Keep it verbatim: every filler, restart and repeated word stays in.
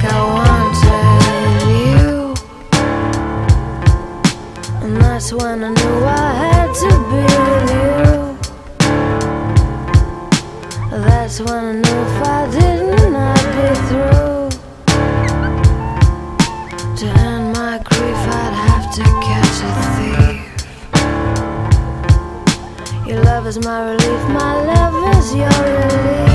like I wanted you. And that's when I knew I had to be with you. That's when I knew if I didn't I'd be through. To end my grief I'd have to catch a thief. Your love is my relief, my love is your relief.